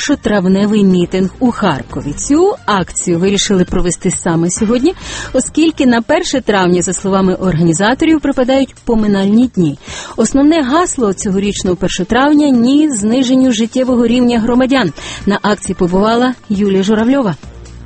першотравневий мітинг у Харкові. Цю акцію вирішили провести саме сьогодні, оскільки на 1 травня, за словами організаторів, припадають поминальні дні. Основне гасло цьогорічного 1 травня – ні зниженню життєвого рівня громадян. На акції побувала Юлія Журавльова.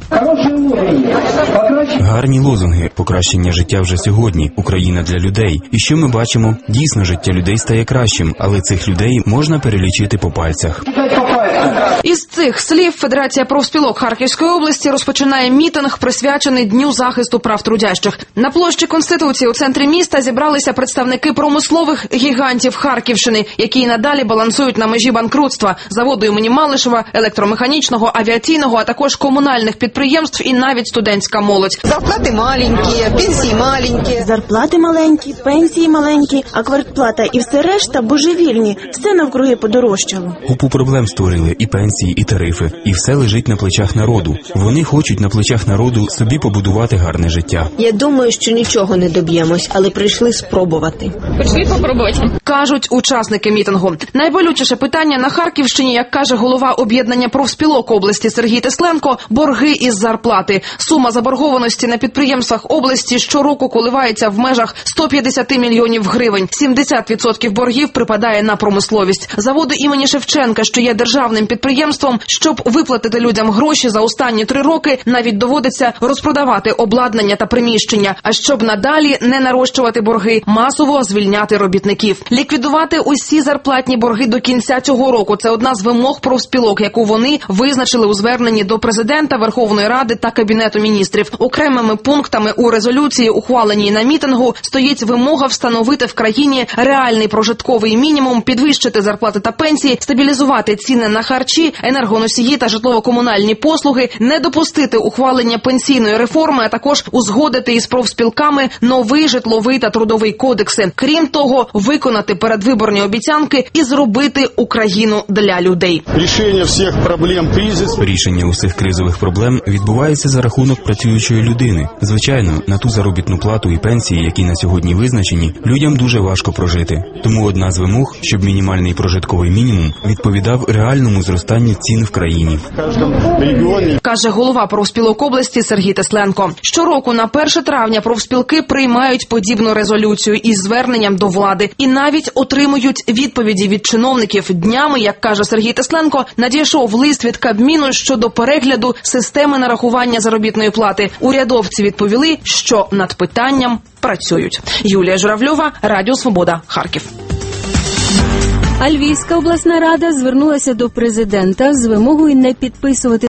Гарні лозунги. Покращення життя вже сьогодні. Україна для людей. І що ми бачимо? Дійсно, життя людей стає кращим, але цих людей можна перелічити по пальцях. Із цих слів Федерація профспілок Харківської області розпочинає мітинг, присвячений Дню захисту прав трудящих. На площі Конституції у центрі міста зібралися представники промислових гігантів Харківщини, які й надалі балансують на межі банкрутства – заводу імені Малишева, електромеханічного, авіаційного, а також комунальних підприємств і навіть студентська молодь. Зарплати маленькі, пенсії маленькі. Зарплати маленькі, пенсії маленькі, а квартплата і все решта божевільні. Все навкруги подорожчало. Купу проблем створили і пенсії, і тарифи. І все лежить на плечах народу. Вони хочуть на плечах народу собі побудувати гарне життя. Я думаю, що нічого не доб'ємось, але прийшли спробувати. Прийшли попробувати. Кажуть учасники мітингу. Найболючіше питання на Харківщині, як каже голова об'єднання профспілок області Сергій Тесленко, борги із зарплати. Сума заборгованості на підприємствах області щороку коливається в межах 150 мільйонів гривень. 70% боргів припадає на промисловість. Заводу імені Шевченка, що є державним підприємством, щоб виплатити людям гроші за останні 3 роки, навіть доводиться розпродавати обладнання та приміщення. А щоб надалі не нарощувати борги, масово звільняти робітників. Ліквідувати усі зарплатні борги до кінця цього року – це одна з вимог профспілок, яку вони визначили у зверненні до президента, Верховної Ради та Кабінету міністрів. Окремими пунктами у резолюції, ухваленій на мітингу, стоїть вимога встановити в країні реальний прожитковий мінімум, підвищити зарплати та пенсії, стабілізувати ціни на харчі, енергоносії та житлово-комунальні послуги, не допустити ухвалення пенсійної реформи, а також узгодити із профспілками новий житловий та трудовий кодекси. Крім того, виконати передвиборні обіцянки і зробити Україну для людей. Рішення усіх кризових проблем відбувається за рахунок працюючої людини. Звичайно, на ту заробітну плату і пенсії, які на сьогодні визначені, людям дуже важко прожити. Тому одна з вимог, щоб мінімальний прожитковий мінімум відповідав реальному зростанню цін в країні. Каже голова профспілок області Сергій Тесленко. Щороку на 1 травня профспілки приймають подібну резолюцію із зверненням до влади і навіть отримують відповіді від чиновників. Днями, як каже Сергій Тесленко, надійшов лист від Кабміну щодо перегляду системи нарахування заробітної плати. Урядовці відповіли, що над питанням працюють. Юлія Журавльова, Радіо Свобода, Харків. А Львівська обласна рада звернулася до президента з вимогою не підписувати